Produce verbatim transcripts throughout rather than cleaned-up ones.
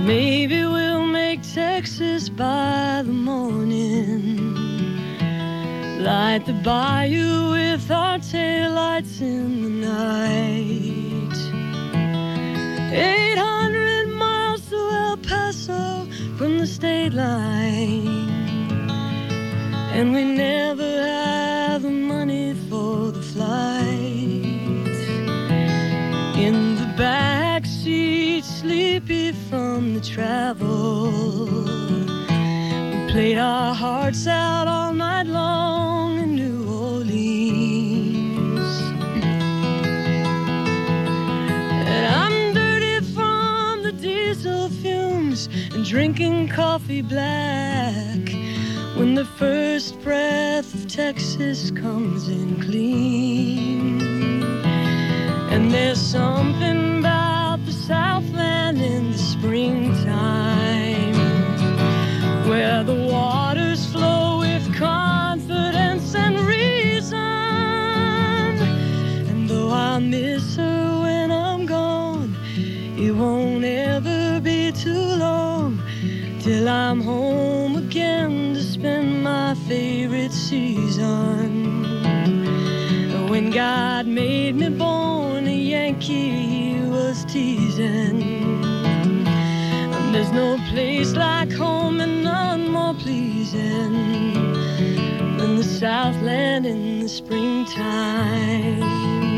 maybe we'll make Texas by the morning. Light the bayou with our taillights in the night. eight hundred miles to El Paso from the state line. And we never have the money for the flight. In the back seat, sleepy from the travel, we played our hearts out all night long in New Orleans. And I'm dirty from the diesel fumes and drinking coffee black when the first breath of Texas comes in clean. And there's something about the Southland in the springtime, where the waters flow with confidence and reason. And though I miss her when I'm gone, it won't ever be too long till I'm home again to spend my favorite season. When God made me born a Yankee, he was teasing. And there's no place like home and none more pleasing than the Southland in the springtime.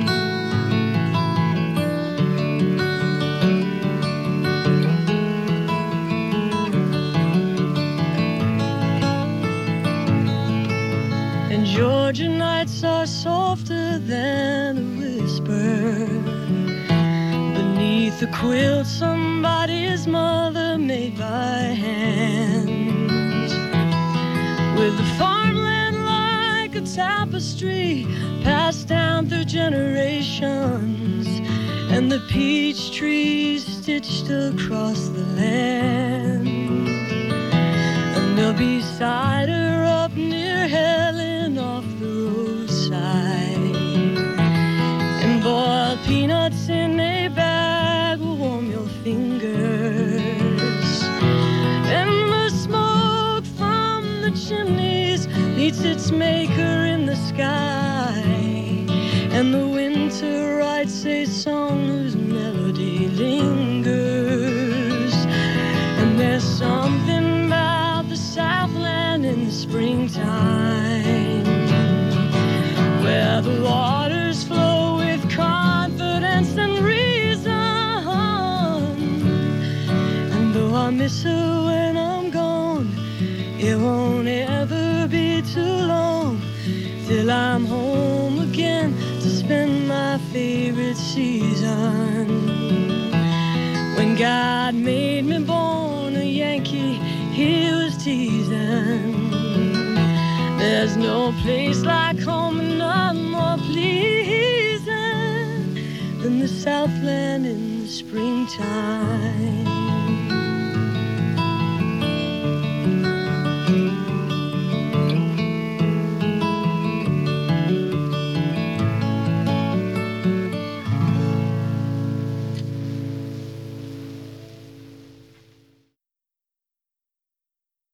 Georgia nights are softer than a whisper beneath the quilt somebody's mother made by hand, with the farmland like a tapestry passed down through generations, and the peach trees stitched across the land. And there'll be cider up near Helen off the roadside, and boiled peanuts in a bag will warm your fingers. And the smoke from the chimneys meets its maker in the sky, and the winter writes a song whose melody lingers. And there's something about the Southland in the springtime, where the waters flow with confidence and reason. And though I miss her when I'm gone, it won't ever be too long till I'm home again to spend my favorite season. When God made me born a Yankee, he was teasing. There's no place like home and none more pleasing than the Southland in the springtime.